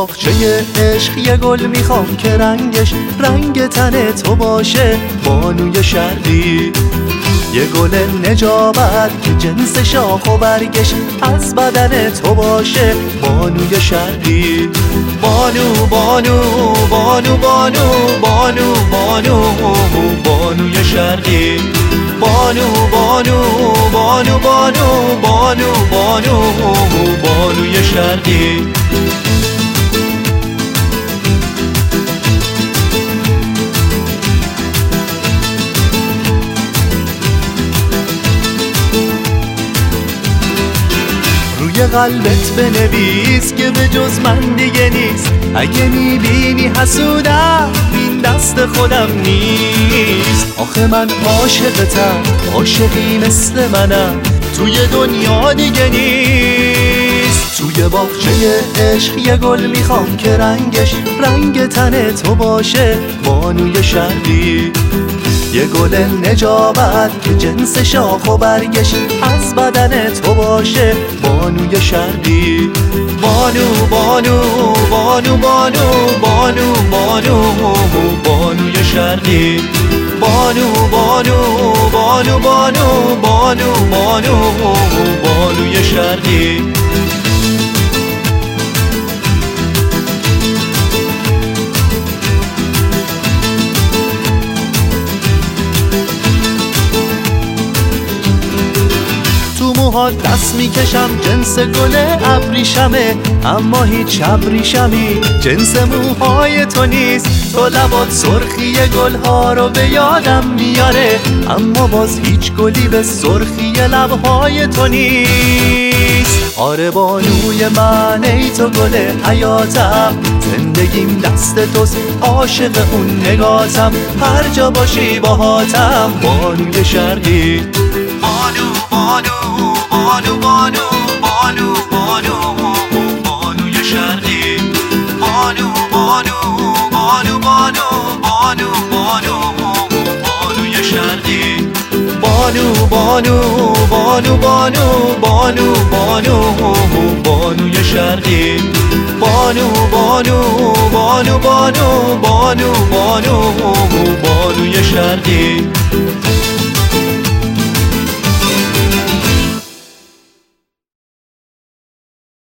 باغچه عشق یه گل میخوام که رنگش رنگ تن تو باشه بانوی شرقی، یه گل نجابت که جنس شاخ و برگش از بدن تو باشه بانوی شرقی. بانو بانو بانو بانو بانو بانو بانوی شرقی. بانو بانو بانو بانو بانو بانو بانوی شرقی. روی قلبت بنویس که به جز من دیگه نیست، اگه میبینی حسودم این دست خودم نیست. آخه من عاشقتم، عاشقی مثل منم توی دنیا دیگه نیست. توی باغچه عشق یه گل میخوام که رنگش رنگ تن تو باشه بانوی شرقی، یه گل نجابت که جنس شاخ و برگش از بدن تو باشه بانوی شرقی. بانو بانو بانو بانو بانو بانو بانوی شرقی. بانو بانو بانو بانو بانو بانو بانوی شرقی. موهات دست میکشم جنس گل ابریشمه، اما هیچ ابریشمی جنس موهای تو نیست. تو لبات سرخی گلها رو به یادم میاره، اما باز هیچ گلی به سرخی لبهای تو نیست. آره بانوی من ای تو گل حیاتم، زندگیم دست توست عاشق اون نگاتم، هر جا باشی باهاتم بانوی شرقی. بانو بانو بانو بانو بانو بانو بانوی شرقی. بانو بانو بانو بانو بانو بانو بانوی شرقی. بانو بانو بانو بانو بانو بانو بانوی شرقی. بانو بانو بانو بانو بانو بانو بانوی شرقی.